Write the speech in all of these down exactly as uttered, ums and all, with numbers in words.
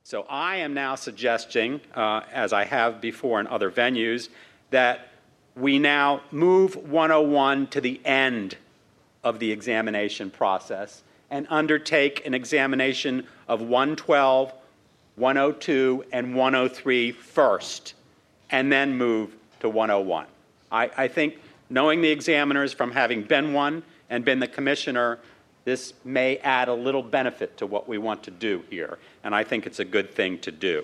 So I am now suggesting, uh, as I have before in other venues, that we now move one oh one to the end of the examination process and undertake an examination of one twelve, one oh two, and one oh three first, and then move to one oh one. I, I think, knowing the examiners from having been one and been the commissioner, this may add a little benefit to what we want to do here, and I think it's a good thing to do.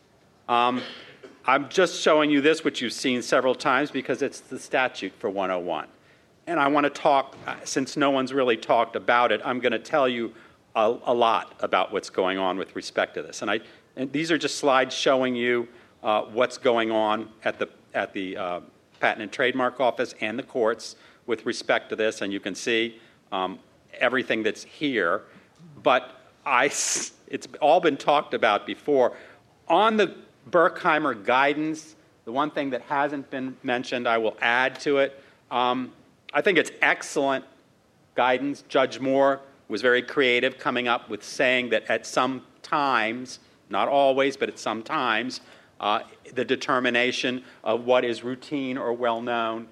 Um, I'm just showing you this, which you've seen several times, because it's the statute for one oh one. And I want to talk, since no one's really talked about it, I'm going to tell you a, a lot about what's going on with respect to this. And, I, and these are just slides showing you uh, what's going on at the, at the uh, Patent and Trademark Office and the courts with respect to this, and you can see um, everything that's here. But I, it's all been talked about before. On the Berkheimer guidance, the one thing that hasn't been mentioned, I will add to it. Um, I think it's excellent guidance. Judge Moore was very creative coming up with saying that at some times, not always, but at some times, uh, the determination of what is routine or well-known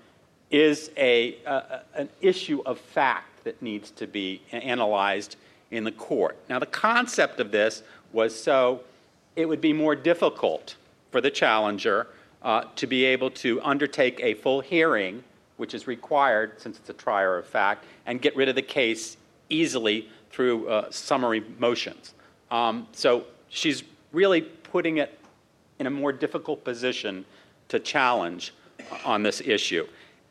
is a, uh, an issue of fact that needs to be analyzed in the court. Now, the concept of this was so it would be more difficult for the challenger uh, to be able to undertake a full hearing, which is required since it's a trier of fact, and get rid of the case easily through uh, summary motions. Um, so she's really putting it in a more difficult position to challenge on this issue.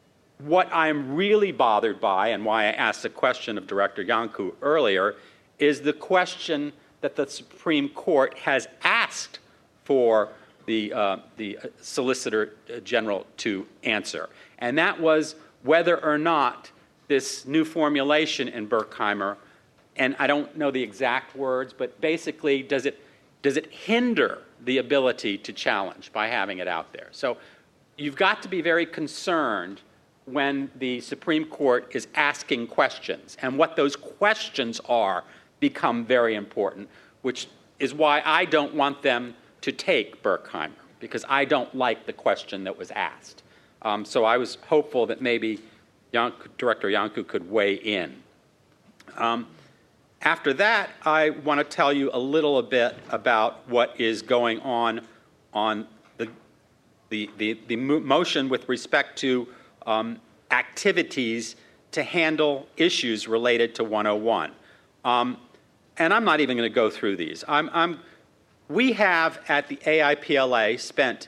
What I'm really bothered by, and why I asked the question of Director Iancu earlier, is the question that the Supreme Court has asked for the, uh, the Solicitor General to answer. And that was whether or not this new formulation in Berkheimer, and I don't know the exact words, but basically does it, does it hinder the ability to challenge by having it out there? So you've got to be very concerned when the Supreme Court is asking questions, and what those questions are become very important, which is why I don't want them to take Berkheimer, because I don't like the question that was asked. Um, so I was hopeful that maybe Iancu, Director Iancu could weigh in. Um, after that, I want to tell you a little bit about what is going on on the, the, the, the motion with respect to um, activities to handle issues related to one oh one. Um, and I'm not even going to go through these. I'm, I'm, we have at the A I P L A spent,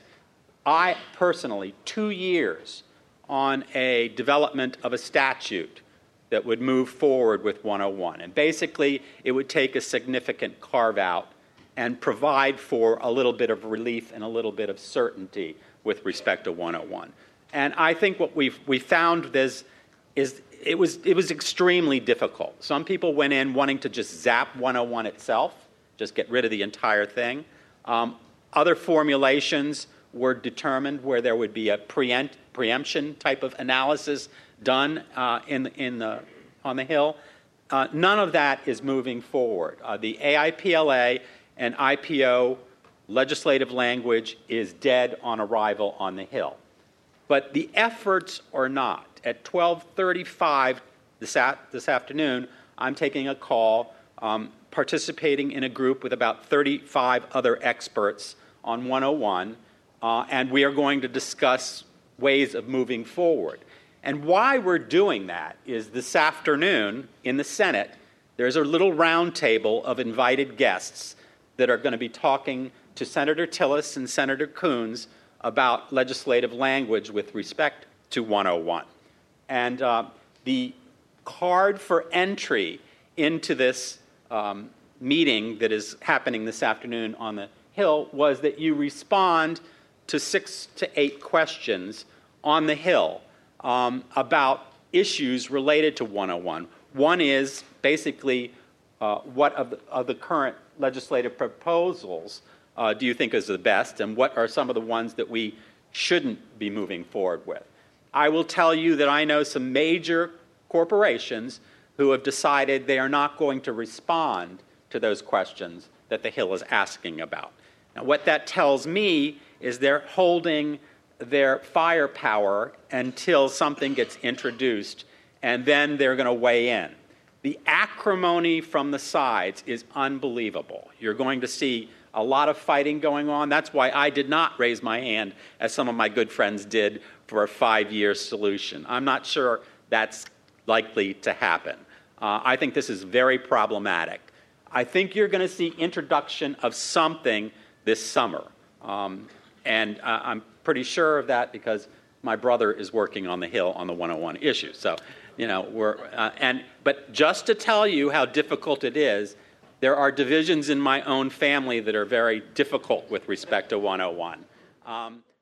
I personally, two years on a development of a statute that would move forward with one oh one. And basically, it would take a significant carve-out and provide for a little bit of relief and a little bit of certainty with respect to one oh one. And I think what we've we found is, is it was it was extremely difficult. Some people went in wanting to just zap one oh one itself, just get rid of the entire thing. Um, other formulations were determined where there would be a preempt, preemption type of analysis done uh, in in the on the Hill. Uh, none of that is moving forward. Uh, the A I P L A and I P O legislative language is dead on arrival on the Hill. But the efforts are not. At twelve thirty-five this, a- this afternoon, I'm taking a call, um, participating in a group with about thirty-five other experts on one oh one, uh, and we are going to discuss ways of moving forward. And why we're doing that is this afternoon in the Senate, there's a little round table of invited guests that are going to be talking to Senator Tillis and Senator Coons about legislative language with respect to one oh one. And uh, the card for entry into this um, meeting that is happening this afternoon on the Hill was that you respond to six to eight questions on the Hill um, about issues related to one oh one. One is basically uh, what of the, of the current legislative proposals uh, do you think is the best, and what are some of the ones that we shouldn't be moving forward with? I will tell you that I know some major corporations who have decided they are not going to respond to those questions that the Hill is asking about. Now, what that tells me is they're holding their firepower until something gets introduced, and then they're going to weigh in. The acrimony from the sides is unbelievable. You're going to see a lot of fighting going on. That's why I did not raise my hand, as some of my good friends did, for a five-year solution. I'm not sure that's likely to happen. Uh, I think this is very problematic. I think you're going to see introduction of something this summer. Um, and uh, I'm pretty sure of that because my brother is working on the Hill on the one oh one issue. So, you know, we're, uh, and, but just to tell you how difficult it is, there are divisions in my own family that are very difficult with respect to one oh one. Um,